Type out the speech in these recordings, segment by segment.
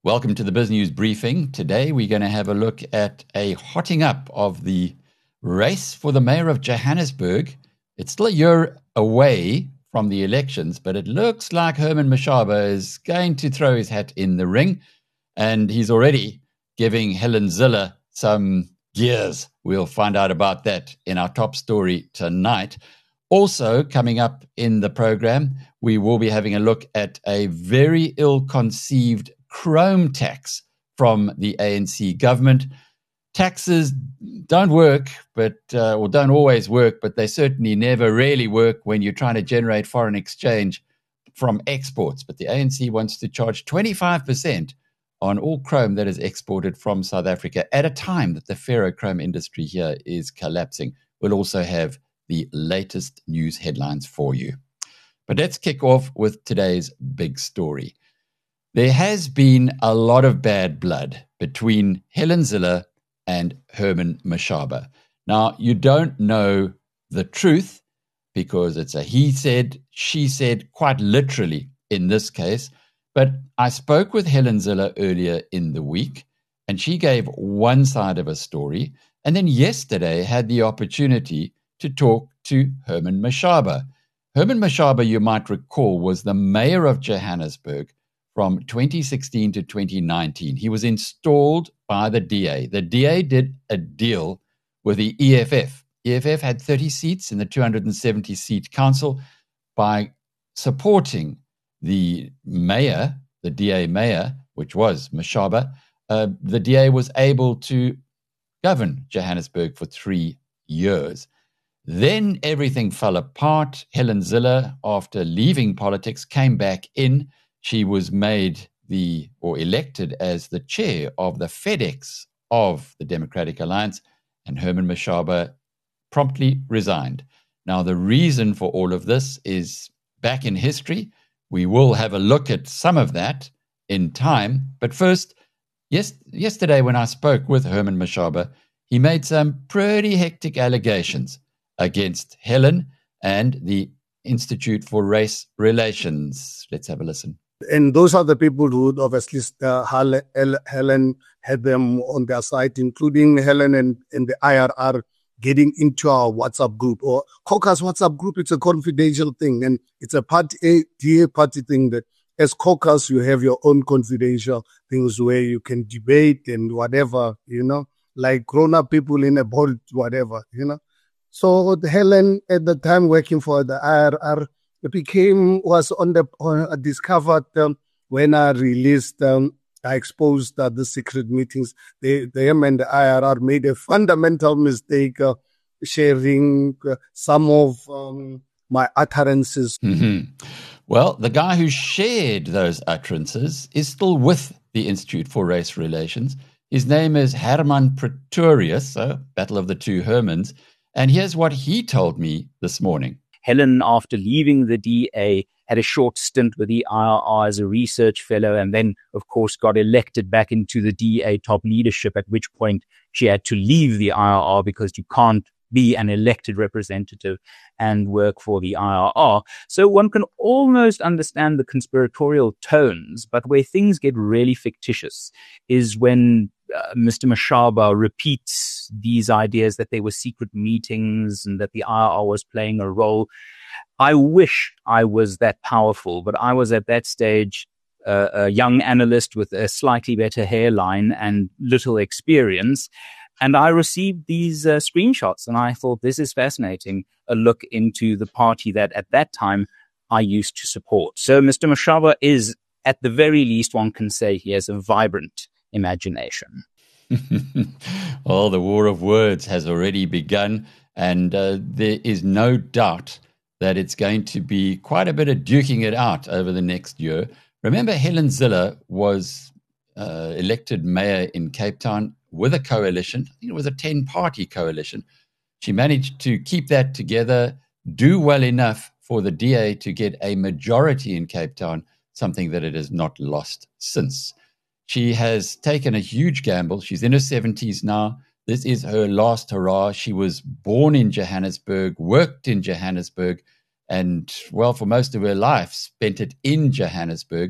Welcome to the Biz News Briefing. Today we're going to have a look at a hotting up of the race for the mayor of Johannesburg. It's still a year away from the elections, but it looks like Herman Mashaba is going to throw his hat in the ring, and he's already giving Helen Zille some gears. We'll find out about that in our top story tonight. Also, coming up in the program, we will be having a look at a very ill-conceived chrome tax from the ANC government. Taxes don't work, or don't always work, but they certainly never really work when you're trying to generate foreign exchange from exports. But the ANC wants to charge 25% on all chrome that is exported from South Africa at a time that the ferrochrome industry here is collapsing. We'll also have the latest news headlines for you. But let's kick off with today's big story. There has been a lot of bad blood between Helen Zille and Herman Mashaba. Now, you don't know the truth because it's a he said, she said, quite literally in this case. But I spoke with Helen Zille earlier in the week, and she gave one side of a story, and then yesterday had the opportunity to talk to Herman Mashaba. Herman Mashaba, you might recall, was the mayor of Johannesburg from 2016 to 2019. He was installed by the DA. The DA did a deal with the EFF. EFF had 30 seats in the 270-seat council. By supporting the mayor, the DA mayor, which was Mashaba, the DA was able to govern Johannesburg for 3 years. Then everything fell apart. Helen Zille, after leaving politics, came back in. She was made elected as the chair of the FedEx of the Democratic Alliance, and Herman Mashaba promptly resigned. Now, the reason for all of this is back in history. We will have a look at some of that in time. But first, yesterday when I spoke with Herman Mashaba, he made some pretty hectic allegations against Helen and the Institute for Race Relations. Let's have a listen. And those are the people who obviously Helen had them on their side, including Helen and the IRR getting into our WhatsApp group or caucus WhatsApp group. It's a confidential thing, and it's a DA party thing that as caucus you have your own confidential things where you can debate and whatever, like grown-up people in a board, whatever, So Helen, at the time working for the IRR, discovered when I released, I exposed the secret meetings. Them and the IRR made a fundamental mistake sharing some of my utterances. Mm-hmm. Well, the guy who shared those utterances is still with the Institute for Race Relations. His name is Herman Pretorius, so Battle of the Two Hermans. And here's what he told me this morning. Helen, after leaving the DA, had a short stint with the IRR as a research fellow and then, of course, got elected back into the DA top leadership, at which point she had to leave the IRR because you can't be an elected representative and work for the IRR. So one can almost understand the conspiratorial tones, but where things get really fictitious is when Mr. Mashaba repeats these ideas that there were secret meetings and that the IRR was playing a role. I wish I was that powerful, but I was at that stage a young analyst with a slightly better hairline and little experience. And I received these screenshots and I thought, this is fascinating, a look into the party that at that time I used to support. So Mr. Mashaba is, at the very least, one can say he has a vibrant imagination. Well, the war of words has already begun, and there is no doubt that it's going to be quite a bit of duking it out over the next year. Remember, Helen Zille was elected mayor in Cape Town with a coalition. It was a 10-party coalition. She managed to keep that together, do well enough for the DA to get a majority in Cape Town, something that it has not lost since. She has taken a huge gamble. She's in her 70s now. This is her last hurrah. She was born in Johannesburg, worked in Johannesburg, and, well, for most of her life, spent it in Johannesburg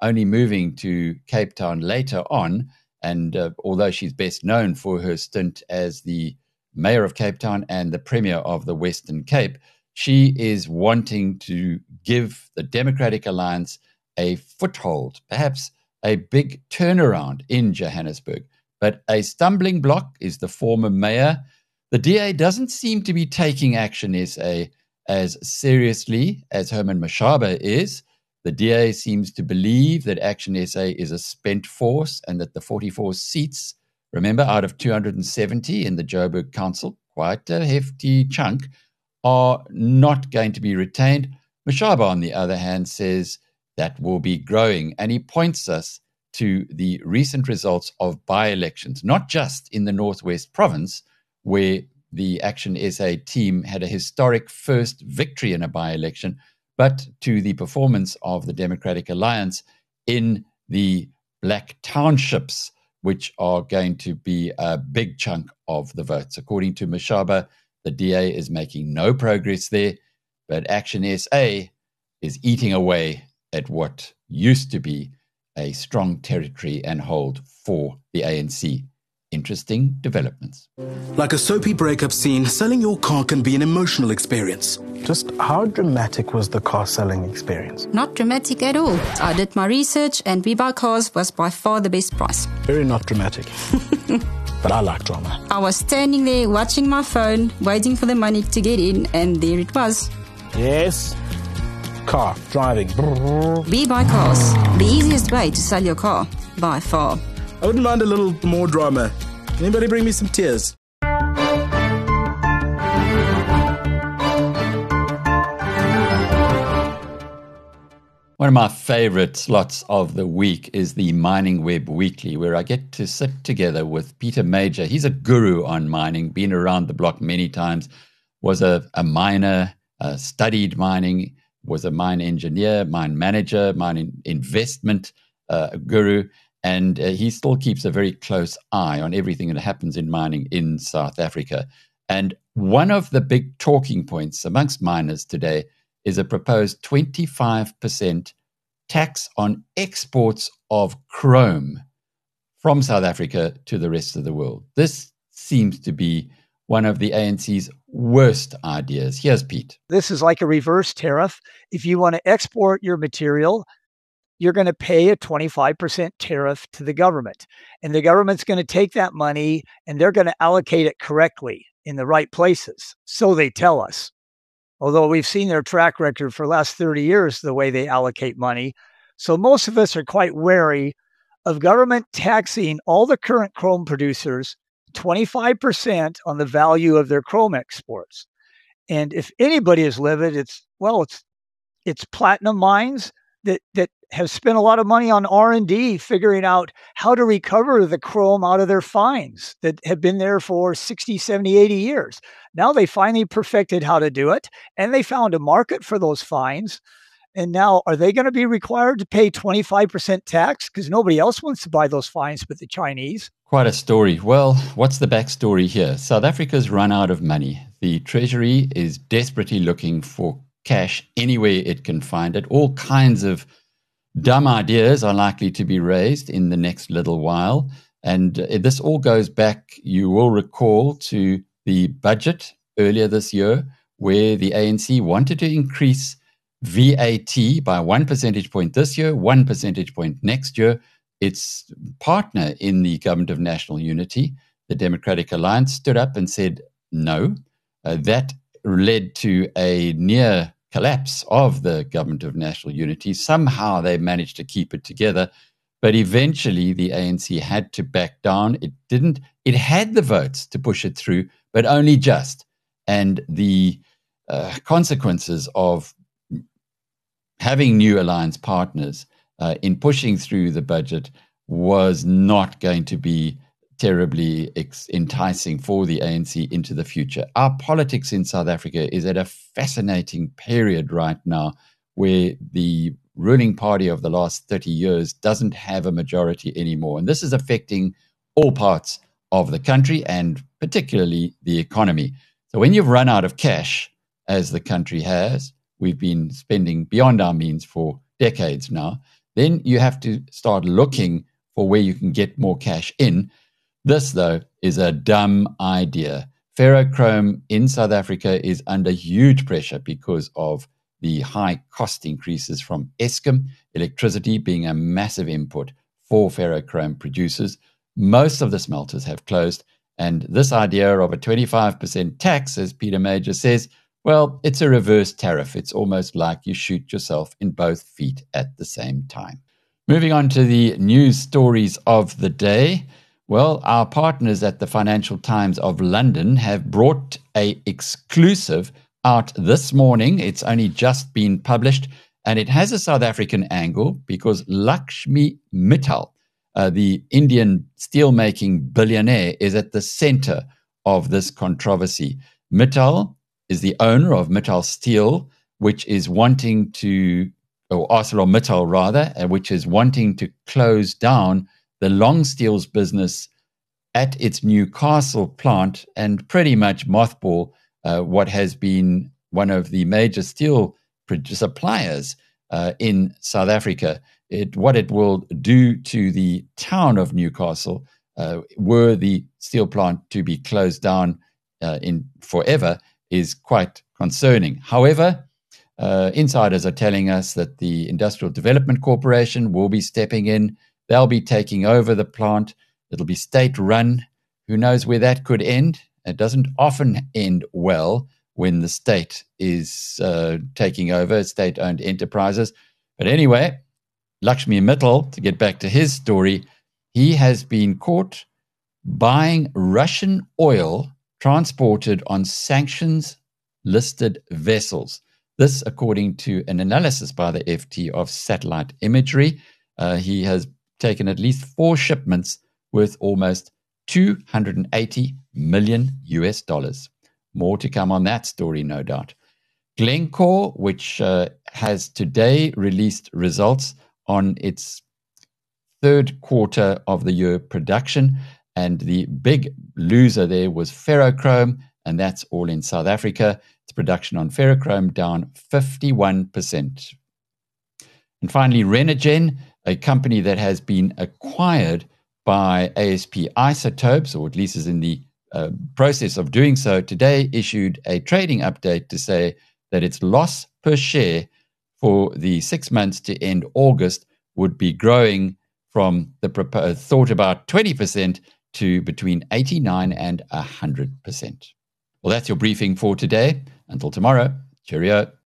only moving to Cape Town later on. And although she's best known for her stint as the mayor of Cape Town and the premier of the Western Cape, she is wanting to give the Democratic Alliance a foothold, perhaps a big turnaround in Johannesburg. But a stumbling block is the former mayor. The DA doesn't seem to be taking Action SA as seriously as Herman Mashaba is. The DA seems to believe that Action SA is a spent force and that the 44 seats, remember, out of 270 in the Joburg Council, quite a hefty chunk, are not going to be retained. Mashaba, on the other hand, says that will be growing, and he points us to the recent results of by-elections, not just in the Northwest Province, where the Action SA team had a historic first victory in a by-election, but to the performance of the Democratic Alliance in the Black Townships, which are going to be a big chunk of the votes. According to Mashaba, the DA is making no progress there, but Action SA is eating away at what used to be a strong territory and hold for the ANC. Interesting developments. Like a soapy breakup scene, selling your car can be an emotional experience. Just how dramatic was the car selling experience? Not dramatic at all. I did my research and We Buy Cars was by far the best price. Very not dramatic. But I like drama. I was standing there watching my phone, waiting for the money to get in, and there it was. Yes. Car, driving. We Buy Cars, the easiest way to sell your car, by far. I wouldn't mind a little more drama. Anybody bring me some tears? One of my favorite slots of the week is the Mining Web Weekly, where I get to sit together with Peter Major. He's a guru on mining, been around the block many times, was a miner, studied mining, was a mine engineer, mine manager, mine investment guru, and he still keeps a very close eye on everything that happens in mining in South Africa. And one of the big talking points amongst miners today is a proposed 25% tax on exports of chrome from South Africa to the rest of the world. This seems to be one of the ANC's worst ideas. Here's Pete. This is like a reverse tariff. If you want to export your material, you're going to pay a 25% tariff to the government. And the government's going to take that money and they're going to allocate it correctly in the right places. So they tell us. Although we've seen their track record for the last 30 years, the way they allocate money. So most of us are quite wary of government taxing all the current chrome producers 25% on the value of their chrome exports. And if anybody is livid, it's platinum mines that have spent a lot of money on R&D figuring out how to recover the chrome out of their finds that have been there for 60, 70, 80 years. Now they finally perfected how to do it, and they found a market for those finds. And now, are they going to be required to pay 25% tax? Because nobody else wants to buy those finds but the Chinese. Quite a story. Well, what's the backstory here? South Africa's run out of money. The Treasury is desperately looking for cash anywhere it can find it. All kinds of dumb ideas are likely to be raised in the next little while. And this all goes back, you will recall, to the budget earlier this year, where the ANC wanted to increase VAT by 1 percentage point this year, 1 percentage point next year. Its partner in the Government of National Unity, the Democratic Alliance, stood up and said no. That led to a near collapse of the Government of National Unity. Somehow they managed to keep it together, but eventually the ANC had to back down. It had the votes to push it through, but only just. And the consequences of having new alliance partners in pushing through the budget was not going to be terribly enticing for the ANC into the future. Our politics in South Africa is at a fascinating period right now where the ruling party of the last 30 years doesn't have a majority anymore. And this is affecting all parts of the country and particularly the economy. So when you've run out of cash, as the country has, we've been spending beyond our means for decades now, then you have to start looking for where you can get more cash in. This, though, is a dumb idea. Ferrochrome in South Africa is under huge pressure because of the high cost increases from Eskom, electricity being a massive input for ferrochrome producers. Most of the smelters have closed, and this idea of a 25% tax, as Peter Major says, well, it's a reverse tariff. It's almost like you shoot yourself in both feet at the same time. Moving on to the news stories of the day. Well, our partners at the Financial Times of London have brought an exclusive out this morning. It's only just been published, and it has a South African angle because Lakshmi Mittal, the Indian steelmaking billionaire, is at the center of this controversy. Mittal is the owner of Mittal Steel, which is wanting to, or ArcelorMittal rather, which is wanting to close down the long steels business at its Newcastle plant and pretty much mothball what has been one of the major steel suppliers in South Africa. What it will do to the town of Newcastle, were the steel plant to be closed down in forever, is quite concerning. However, insiders are telling us that the Industrial Development Corporation will be stepping in. They'll be taking over the plant. It'll be state-run. Who knows where that could end? It doesn't often end well when the state is taking over state-owned enterprises. But anyway, Lakshmi Mittal, to get back to his story, he has been caught buying Russian oil transported on sanctions-listed vessels. This, according to an analysis by the FT of satellite imagery. He has taken at least 4 shipments worth almost $280 million. More to come on that story, no doubt. Glencore, which has today released results on its third quarter of the year production, and the big loser there was ferrochrome, and that's all in South Africa. Its production on ferrochrome down 51%. And finally, Renogen, a company that has been acquired by ASP Isotopes, or at least is in the process of doing so, today issued a trading update to say that its loss per share for the 6 months to end August would be growing from the thought about 20% to between 89 and 100%. Well, that's your briefing for today. Until tomorrow, cheerio.